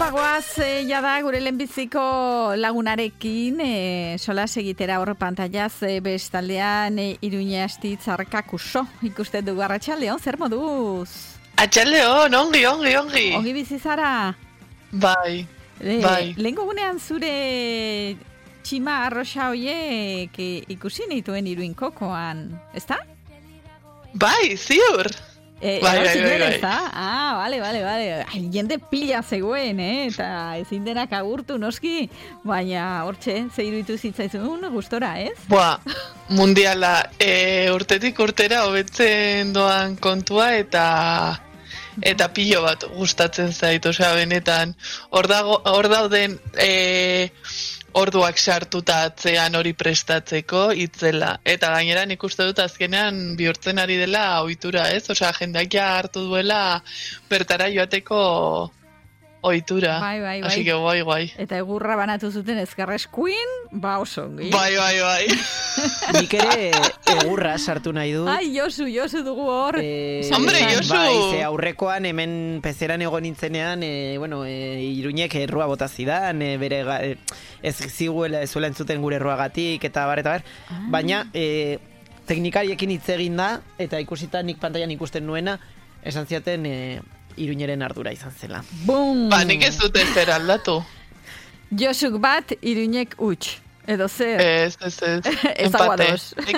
bagoaz, jada gure lehenbiziko lagunarekin, solas egitera hor pantallaz, bestaldean Iruña Astitz Arkakuso ikusten dugu. Arratsaldeon, zer moduz? Atxaldeon, ongi. Ongi bizi zara? Bai. Lehenko gunean zure txima arroxa hoiek ikusi nituen Iruinkokoan, ezta? Bai, ziur. Bai. Vale. Jende pila zegoen, eta ezin denak agurtu noski, baina hortxe, ze iruditu zitzaizun gustora, ez? Mundiala, urtetik urtera hobetzen doan kontua eta pilo bat gustatzen zait, osea, benetan, hor dauden orduak sartuta atzean hori prestatzeko itzela. Eta gainera nik uste dut azkenean bihurtzen ari dela ohitura, ez? Osea, jendeak ja hartu duela bertara joateko ohitura. Bai. Así que guai. Eta egurra banatu zuten ezkerreskuin, oso ongi. Bai. Nik ere egurra sartu nahi du. Ai, Josu dugu hor. Hombre, Josu! Bai, ze aurrekoan hemen pezeran egon nintzenean, Iruñek errua bota zidan, bere ez ziguela ezuela entzuten gure erruagatik, eta bar. Baina, teknikariekin hitz egin da, eta ikusita nik pantailan ikusten nuena, esan ziaten Iruñeren ardura izan zela. Bum! Nik ez dut ezer aldatu. Josuk bat, Iruñek huts. Edo zer? Ez. Empate.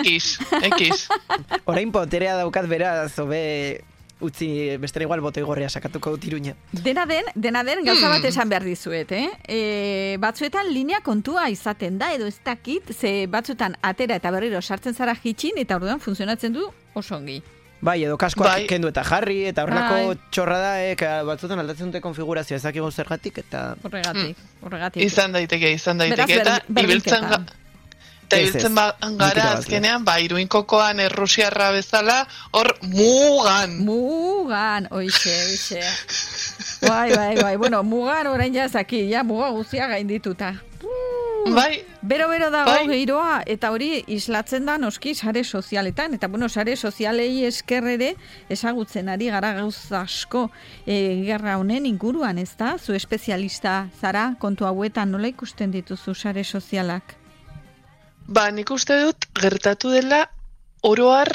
X. Orain poterea daukat beraz, zobe utzi bestera igual botoi gorria sakatuko dut Iruña. Dena den gauza bat esan behar dizuet, batzuetan linea kontua izaten da, edo ez dakit, ze batzuetan atera eta berriro sartzen zara jitxin, eta orduan funtzionatzen du oso ongi. Bai, edo kaskoak kendu eta jarri, eta horrelako txorradaek batzuetan aldatzen dute konfigurazioa ezakigu zergatik, eta... Horregatik. Izan daiteke, eta ibiltzen gara azkenean, Iruinkokoan errusiarra bezala, hor mugan. Mugan, oixe. Bai, bueno, mugan orain jazaki, muga guztia gaindituta. Bai. Bero dago giroa, eta hori islatzen da noski sare sozialetan, eta sare sozialei esker ere ezagutzen ari gara gauza asko gerra honen inguruan, ez da? Zu espezialista zara kontu hauetan, nola ikusten dituzu sare sozialak? Nik uste dut gertatu dela oroar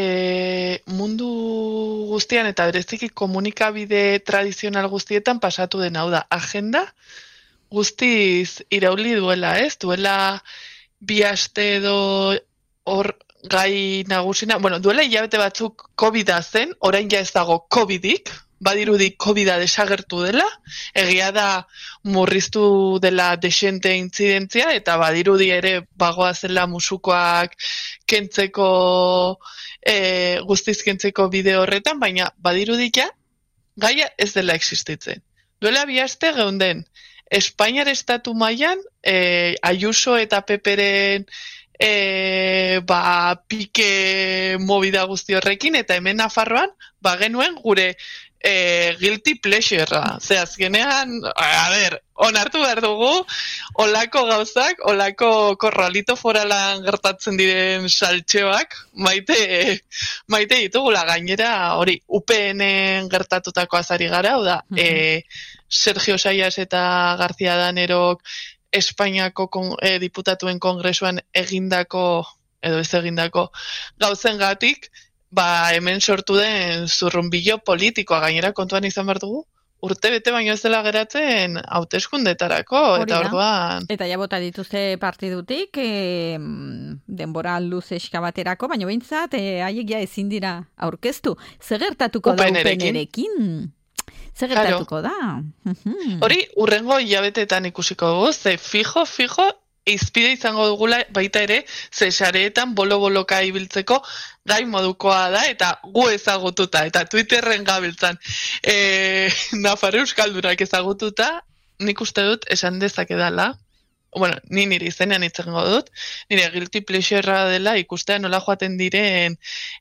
mundu guztian eta bereziki komunikabide tradizional guztietan pasatu den hau da. Agenda guztiz irauli duela, ez? Duela 2 aste edo hor gai nagusina, duela hilabete batzuk COVID-a zen, orain ja ez dago COVID-ik, badirudi COVID-a desagertu dela, egia da murriztu dela desente intzidentzia, eta badirudi ere bagoa zela musukoak kentzeko, guztiz kentzeko bide horretan, baina badirudi ja gaia ez dela existitzen. Duela 2 aste geunden, Espainiar estatu mailan, Ayuso eta Peperen pike movida guzti horrekin, eta hemen Nafarroan, genuen gure guilty pleasure-a. Azkenean, onartu behar dugu, olako gauzak, olako korralito foralan gertatzen diren saltxeoak, maite ditugula gainera, hori, UPN-en gertatutako azari gara, da, Sergio Sayas eta García Danerok Espainiako diputatuen kongresuan egindako, edo ez egindako, gauzengatik, hemen sortu den zurrunbilo politikoa gainera kontuan izan behar dugu, urte bete baino ez dela geratzen hauteskundetarako, eta orduan... Eta ja bota dituzte partidutik, denbora luzeska baterako, baina behintzat, haiek ja ezin dira aurkeztu. Zer gertatuko da UPN-erekin? Zer gertatuko da? Hori, urrengo hilabeteetan ikusiko dugu, ze fijo, izpide izango dugula baita ere, ze sareetan bolo-boloka ibiltzeko gai modukoa da, eta gu ezagututa, eta Twitterren gabiltzan Nafar Euskaldunak ezagututa, nik uste dut esan dezakedala, ni nire izenean itzengo dut, nire guilty pleasure dela ikustea nola joaten diren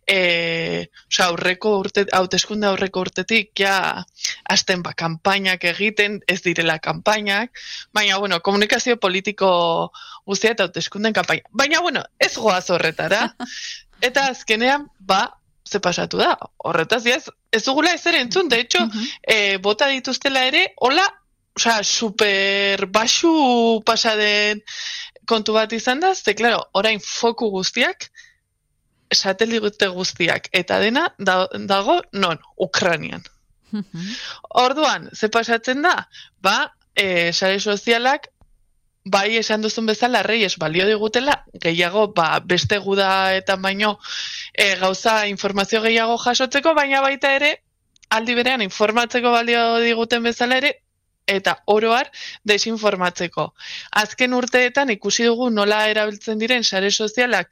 hauteskunde aurreko urtetik ja hasten kanpainak egiten, ez direla kanpainak, baina komunikazio politiko guztia eta hauteskunden kanpaina. Baina ez goaz horretara, eta azkenean ze pasatu da, horretaz ez dugula ezer entzun, de hecho, bota dituztela ere, hola super baxu pasaden kontu bat izan da, ze, klaro, orain foku guztiak, satelite guztiak, eta dena dago, non, Ukranian. Orduan, ze pasatzen da? Sare sozialak, bai esan duzun bezala, Reyes balio digutela, gehiago, beste guda eta baino gauza informazio gehiago jasotzeko, baina baita ere, aldi berean informatzeko balio diguten bezala ere, eta oroar desinformatzeko. Azken urteetan ikusi dugu nola erabiltzen diren sare sozialak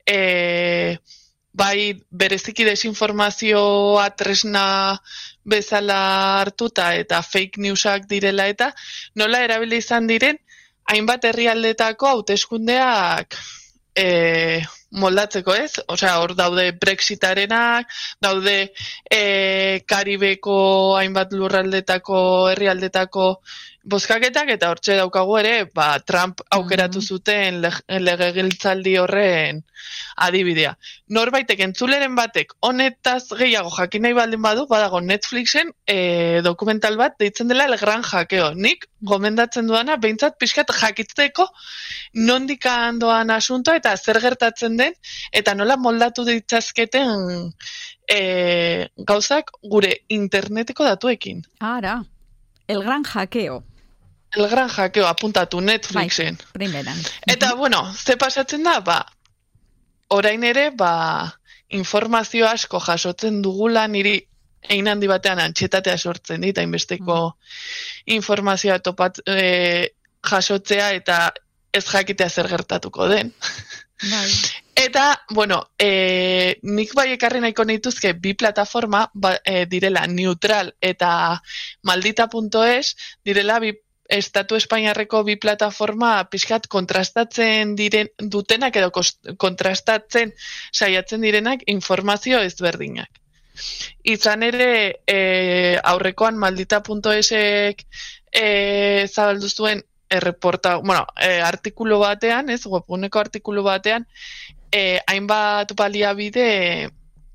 bai bereziki desinformazioa tresna bezala hartuta eta fake newsak direla eta nola erabili izan diren hainbat herrialdetako hauteskundeak moldatzeko, ez? Osea, hor daude Brexitarenak, daude Karibeko hainbat lurraldetako herrialdetako bozkaketak, eta hortxe daukagu ere, Trump aukeratu zuten legegiltzaldi horren adibidea. Norbaitek entzuleren batek honetaz gehiago jakin nahi baldin badu, badago Netflixen dokumental bat deitzen dela El Gran Hackeo. Nik gomendatzen duana, behintzat pixkat jakitzeko nondik doan asuntoa eta zer gertatzen den, eta nola moldatu ditzazketen gauzak gure interneteko datuekin. Ara, El Gran Hackeo. El Gran Hackeo, apuntatu Netflixen. Bai, primeran. Eta, bueno, ze pasatzen da, orain ere, informazio asko jasotzen dugula niri egin handi batean antxetatea sortzen dit, hainbesteko informazioa jasotzea eta ez jakitea zer gertatuko den. Bai. Eta, bueno, nik bai ekarri nahiko nituzke bi plataforma direla Neutral eta Maldita.es, direla Estatu Espainiarreko bi plataforma pixkat kontrastatzen dutenak edo kontrastatzen saiatzen direnak informazio ezberdinak. Izan ere, aurrekoan Maldita.esek zabaldu zuen artikulu batean, webguneko artikulu batean, hainbat baliabide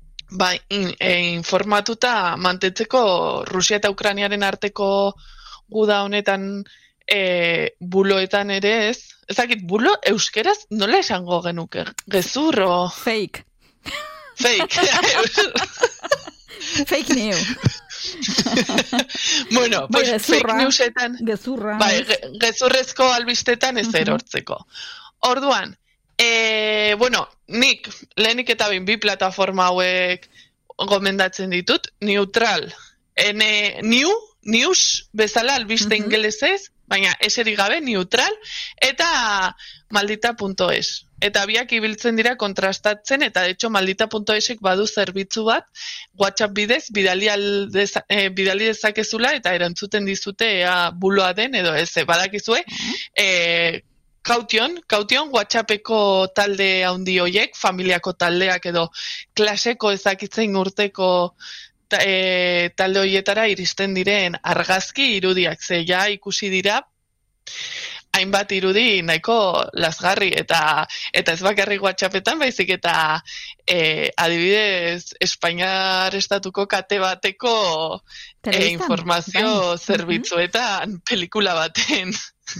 informatuta mantentzeko Rusia eta Ukrainiaren arteko guda honetan buloetan ere ez. Ezakit, bulo euskeraz nola esango genuke? Gezurro? Fake. Fake. Fake news. Bueno, pues fake newsetan, gezurra, gezurrezko albistetan ez erortzeko. Orduan, bueno, nik lehenik eta bi plataforma hauek gomendatzen ditut, Neutral, news bezala albiste ingelesez, baina eseri gabe, Neutral, eta Maldita.es. Eta biak ibiltzen dira kontrastatzen, eta de hecho Maldita.esek badu zerbitzu bat, WhatsApp bidez, bidali dezakezula, eta erantzuten dizute buloa den, edo ez, badakizue, Kaution, WhatsAppeko talde handi hoiek, familiako taldeak edo klaseko ezakitzen urteko talde hoietara iristen diren argazki irudiak, ze ja ikusi dira, hainbat irudi nahiko lazgarri, eta ez bakarrik WhatsAppetan, baizik eta adibidez Espainiar estatuko kate bateko informazio zerbitzuetan pelikula baten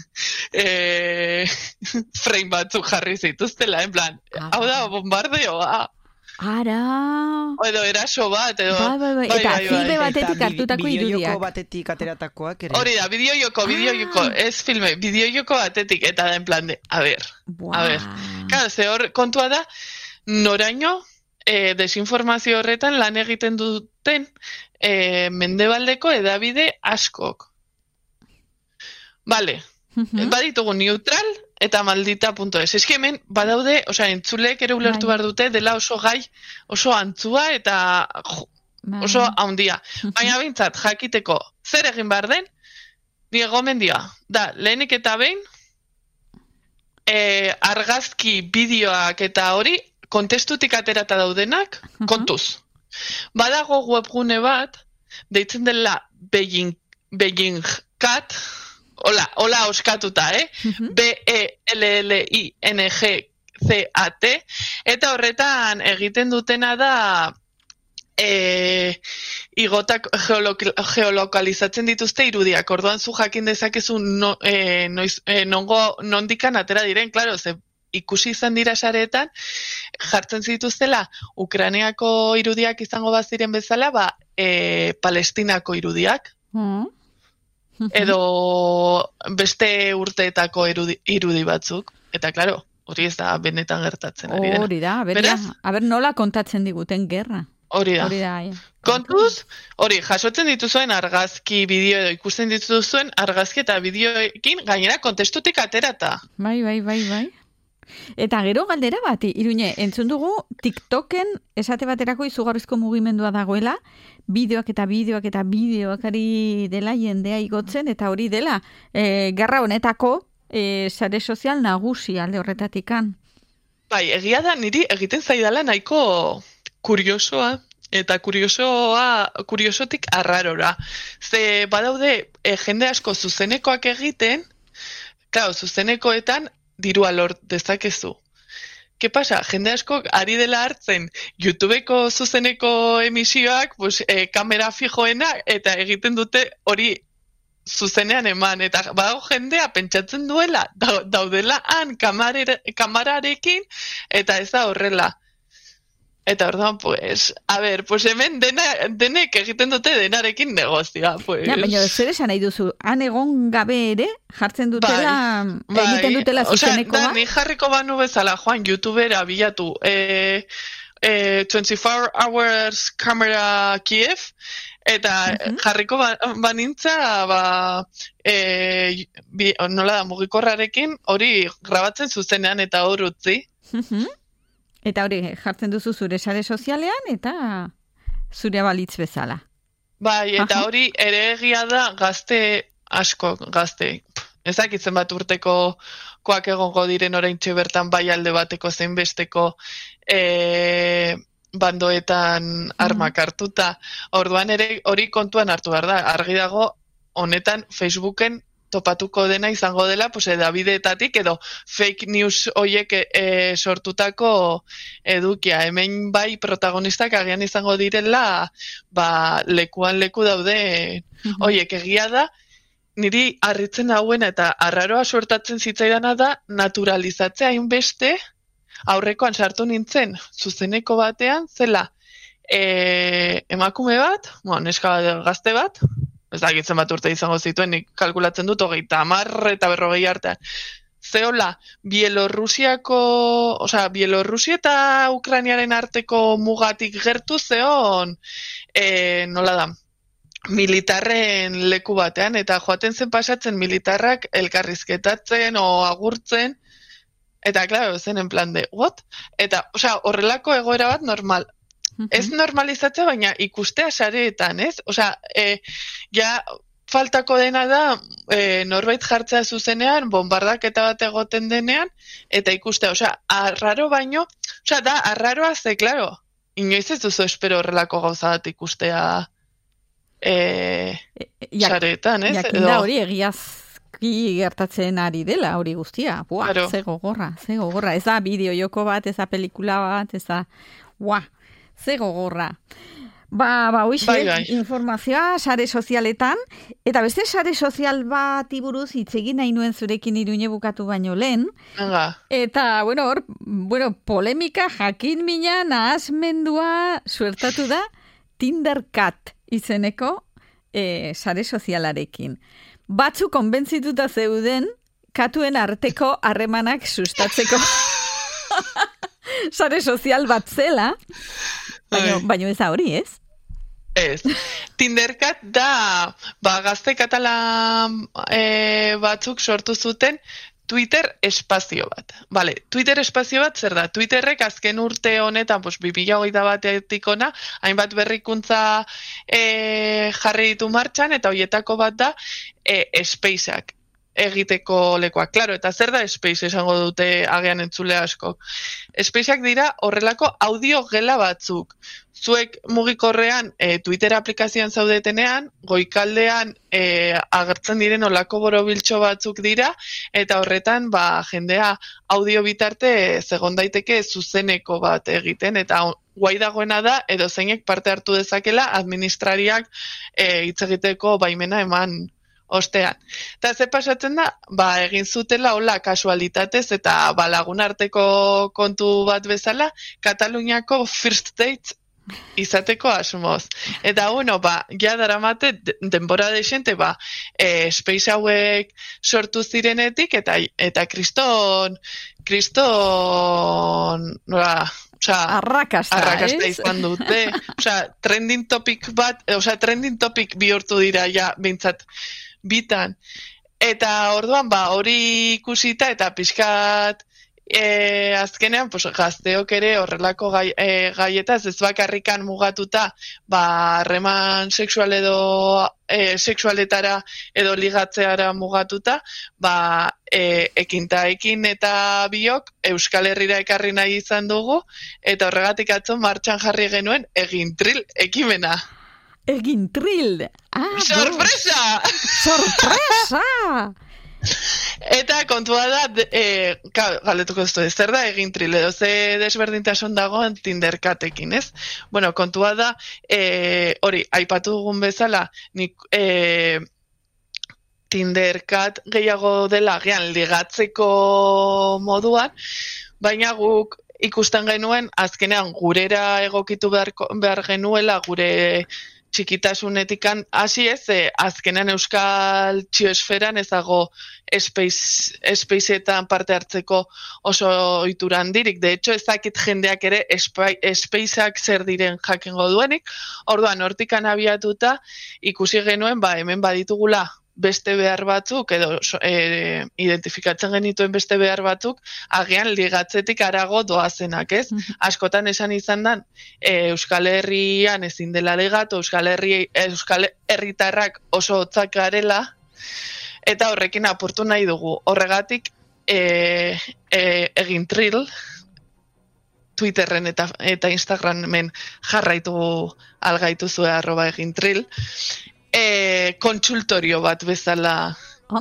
frame batzuk jarri zituztela, en plan, hau da, bombardeoa. Ara. Edo eraso bat, edo... Bai. Eta filme batetik hartutako irudiak. Bideojoko batetik ateratakoak ere. Hori da, bideojoko, ez filme, bideojoko batetik, eta da en plan de, a ver. Claro, ze hor kontua da, noraino desinformazio horretan lan egiten duten mendebaldeko edabide askok. Vale, baditugu Neutral eta Maldita.es. Ez hemen badaude, entzuleek ere ulertu behar dute dela oso gai, oso antzua eta oso haundia. Baina behintzat, jakiteko zer egin behar den, nire gomendioa. Da, lehenik eta behin, argazki, bideoak eta hori, kontestutik aterata daudenak, kontuz. Badago webgune bat, deitzen dela Beijing Cat, hola oskatuta, BELLINGCAT, eta horretan egiten dutena da igotak geolokalizatzen dituzte irudiak. Orduan zu jakin dezakezu nondikan atera diren, klaro, ze ikusi izan dira sareetan, jartzen zituztela Ukrainiako irudiak izango baziren bezala, Palestinako irudiak. Edo beste urteetako irudi batzuk. Eta, klaro, hori ez da benetan gertatzen ari dena. Hori da, aber nola kontatzen diguten gerra. Hori da. Kontuz, hori, jasotzen dituzuen argazki bideo edo ikusten dituzuen argazki eta bideoekin gainera kontestutik aterata. Bai. Eta gero galdera bat, Iruñe, entzun dugu TikToken esate baterako izugarrizko mugimendua dagoela, bideoak ari dela jendea igotzen, eta hori dela, gerra honetako sare sozial nagusi alde horretatikan. Bai, egia da niri egiten zaidala nahiko kuriosoa, eta kuriosotik arrarora. Ze badaude jende asko zuzenekoak egiten, claro, zuzenekoetan dirua lort dezakezu. Ke pasa? Jende asko ari dela hartzen YouTubeko zuzeneko emisioak, kamera fijoena, eta egiten dute hori zuzenean eman, eta badago jendea pentsatzen duela, daudela han kamararekin, eta ez da horrela. Eta orduan, hemen denek egiten dute denarekin negozioa, Ja, baina zer esan nahi duzu, han egon gabe ere, jartzen dutela, egiten dutela zuzeneko bat? Ni jarriko banu bezala, Juan, YouTubera bilatu, 24 Hours Camera Kiev, eta jarriko banintza, nola da, mugikorrarekin, hori grabatzen zuzenean eta hor utzi. Eta hori jartzen duzu zure sare sozialean eta zure balitz bezala. Bai, eta hori ere egia da gazte. Ezakitzen bat urteko koak egongo diren oraintxe bertan bai alde bateko zein besteko bandoetan armak hartuta. Orduan ere hori kontuan hartu behar da. Argi dago honetan Facebooken topatuko dena izango dela, Davidetatik edo fake news hoiek sortutako edukia. Hemen bai protagonistak agian izango direla, lekuan leku daude hoiek. Egia da, niri harritzen hauena eta arraroa sortatzen zitzaidana da naturalizatzea hainbeste, aurrekoan sartu nintzen zuzeneko batean, zela emakume bat, neska gazte bat, ez dakitzen bat urte izango zituen, nik kalkulatzen dut 30 eta 40 artean. Zeola, Bielorrusia eta Ukrainiaren arteko mugatik gertu zeon, nola da, militarren leku batean, eta joaten zen pasatzen militarrak elkarrizketatzen o agurtzen, eta, klaro, zen en plan de, what? Eta, horrelako egoera bat normal. Ez normalizatzea, baina ikustea sareetan, ez? Ja faltako dena da norbait jartzea zuzenean, bombardaketa bat egoten denean, eta ikustea, arraro baino, da, arraroa ze, klaro, inoiz ez duzu espero horrelako gauza bat ikustea sareetan, ez? Jakin da hori egiazki gertatzen ari dela, hori guztia. Ze gogorra. Ez da bideo joko bat, ez da pelikula bat, ez da, ze gogorra. Hoxe, informazioa sare sozialetan, eta beste sare sozial bat iburuz hitz egin nahi nuen zurekin Iruñe bukatu baino lehen. Eta, polemika jakin mina nahasmendua suertatu da Tindercat izeneko sare sozialarekin. Batzu konbentzituta zeuden katuen arteko harremanak sustatzeko sare sozial bat zela, baina ez da hori, ez? Ez. Tindercat da, gazte katalan batzuk sortu zuten Twitter espazio bat. Twitter espazio bat zer da? Twitterrek azken urte honetan, 2021 ona, hainbat berrikuntza jarri ditu martxan, eta hoietako bat da Spaceak egiteko lekoak. Claro, eta zer da Space esango dute agian entzule askok. Spaceak dira horrelako audio gela batzuk. Zuek mugikorrean Twitter aplikazioan zaudetenean, goikaldean agertzen diren olako borobiltxo batzuk dira, eta horretan jendea audio bitarte zegon daiteke zuzeneko bat egiten, eta guai dagoena da, edo zeinek parte hartu dezakela administrariak hitz egiteko baimena eman ostean. Eta ze pasatzen da, egin zutela hola kasualitatez eta lagun arteko kontu bat bezala, Kataluniako first dates izateko asmoz. Eta bueno, ja daramate denbora desente, space hauek sortu zirenetik, eta kriston, arrakasta izan dute. Trending topic bihurtu dira, ja, bintzat, bitan. Eta orduan, hori ikusita eta pixkat azkenean, gazteok ere horrelako gaietaz ez bakarrikan mugatuta, harreman sexual edo sexualetara edo ligatzeara mugatuta, ekin eta biok Euskal Herrira ekarri nahi izan dugu, eta horregatik atzo martxan jarri genuen Egintril ekimena. Egintril! Sorpresa! Sorpresa! Eta kontua da, galdetuko ez zer da Egintril, edo ze desberdintasun dagoen Tinderkatekin, ez? Bueno, kontua da, hori, aipatu dugun bezala, nik Tinderkat gehiago dela gian ligatzeko moduan, baina guk ikusten genuen, azkenean gurera egokitu behar genuela, gure txikitasunetikan hasi ez, azkenean euskal txiosferan ezago espeizeetan parte hartzeko oso ohitura handirik. De hecho, ezakit jendeak ere espeizeak zer diren jakingo duenik. Orduan, hortikan abiatuta ikusi genuen, hemen baditugula beste behar batzuk, edo identifikatzen genituen beste behar batzuk, agian ligatzetik arago doazenak, ez? Askotan esan izan dan, Euskal Herrian ezin dela ligatu, Euskal Herritarrak oso hotzak garela, eta horrekin apurtu nahi dugu. Horregatik, Egintril, Twitterren eta Instagramen jarraitu algaituzue @Egintril, kontsultorio bat bezala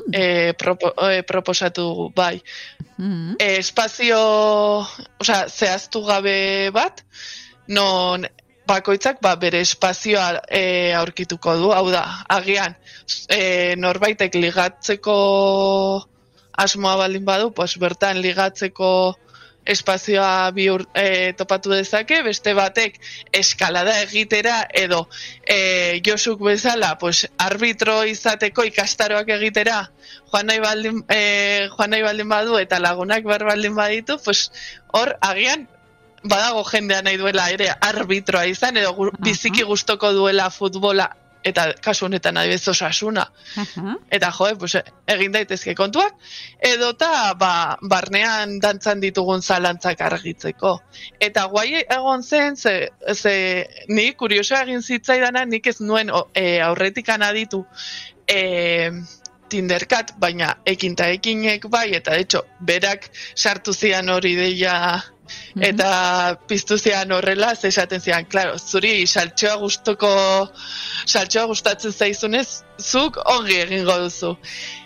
proposatu bai. Espazio, zehaztu gabe bat, non bakoitzak bere espazioa aurkituko du, hau da, agian norbaitek ligatzeko asmoa baldin badu, bertan ligatzeko espazioa topatu dezake, beste batek eskalada egitera edo Josuk bezala arbitro izateko ikastaroak egitera joan nahi baldin badu eta lagunak behar baldin baditu, hor agian badago jendea nahi duela ere arbitroa izan edo biziki gustoko duela futbola eta kasu honetan adibidez Osasuna. Eta egin daitezke kontuak, edota barnean dantzan ditugun zalantzak argitzeko. Eta guai egon zen, ze ni kuriosoa egin zitzaidana, nik ez nuen aurretikan aditu Tinderkat, baina ekinek bai, eta de hecho, berak sartu zian hori deia eta piztu zian horrela, esaten zian, klaro, zuri saltxoa gustatzen zaizunez, zuk ongi egingo duzu.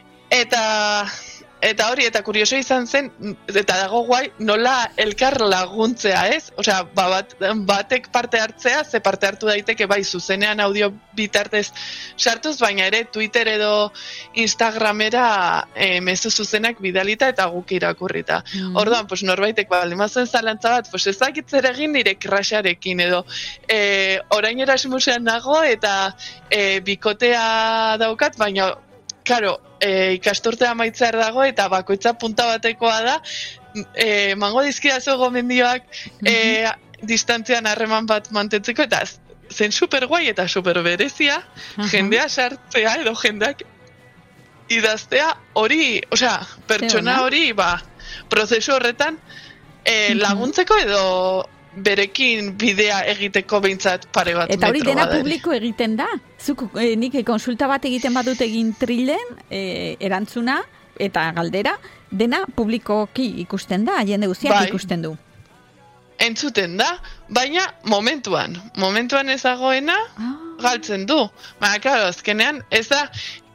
Eta hori, eta kurioso izan zen, eta dago guai, nola elkar laguntzea, ez? Osea, batek parte hartzea, ze parte hartu daiteke, bai, zuzenean audio bitartez sartuz, baina ere Twitter edo Instagramera mezu zuzenak bidalita eta guk irakurrita. Orduan, norbaitek balimazen zalantza bat, ezakitzer egin nire crasharekin edo orain Erasmusean nago eta bikotea daukat, baina Karo, ikasturtea amaitzear dago eta bakoitza punta batekoa da, mango dizkidazu gomendioak distantzian harreman bat mantentzeko, eta zen super guai eta super berezia, jendea sartzea edo jendeak idaztea hori, pertsona hori, prozesu horretan laguntzeko edo berekin bidea egiteko behintzat pare bat metro. Eta hori dena publiko egiten da? Zuk nik konsulta bat egiten badut Egintrilen, erantzuna eta galdera, dena publikoki ikusten da, jende guztiak ikusten du. Entzuten da, baina momentuan ez dagoena galtzen du. Baina, klaro, azkenean ez da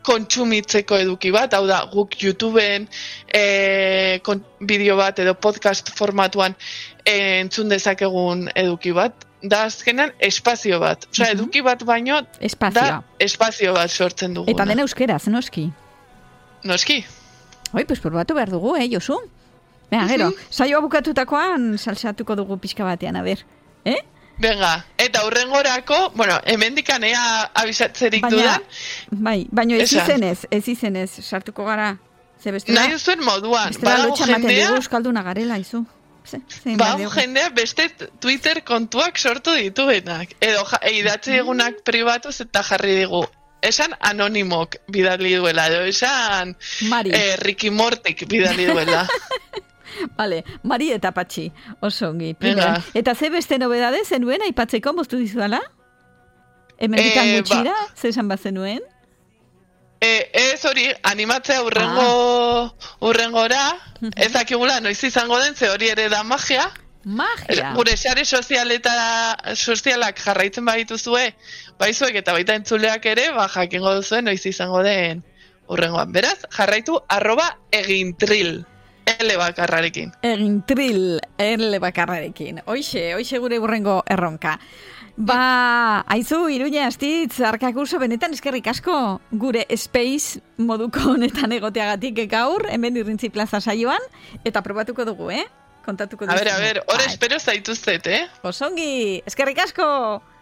kontsumitzeko eduki bat, hau da, guk YouTubeen bideo bat edo podcast formatuan entzun dezakegun eduki bat, da azkenan espazio bat. Osea, eduki bat baino da espazio bat sortzen dugu. Eta dena euskeraz, noski? Noski. Oi, pues probatu behar dugu, Josu? Bea, gero, saioa bukatutakoan salsatuko dugu pixka batean, a ber. Venga, eta hurrengorako, bueno, hemendikan ea abisatzerik dudan. Baina ez izenez, sartuko gara. Nahi duzuen moduan. Bestela lotxamaten dugu euskalduna garela, izu. Jendea beste Twitter kontuak sortu dituenak. Edo idatzi egunak pribatuz eta jarri digu. Esan anonimok bidali duela, edo esan Ricky Mortik bidali duela. Vale, Mari eta Patxi, oso ongi. Eta ze beste nobedade zenuen aipatzeko moztu dizuala? Hemendikan gutxira, ze esan bat zenuen? Ez hori, animatzea urrengora, ez dakigula noiz izango den, ze hori ere da magia. Magia? Gure sare sozialak jarraitzen badituzue, baizuek eta baita entzuleak ere, jakingo duzuen noiz izango den urrengoan. Beraz, jarraitu @egintril. L bakarrarekin. Egintril, L bakarrarekin. Hoixe gure urrengo erronka. Aizu, Iruña Astitz, Arkakuso, benetan eskerrik asko gure space moduko honetan egoteagatik gaur, hemen Irrintzi Plaza saioan, eta probatuko dugu, kontatuko dugu. A ber, hor espero zaituzet, Osongi, eskerrik asko!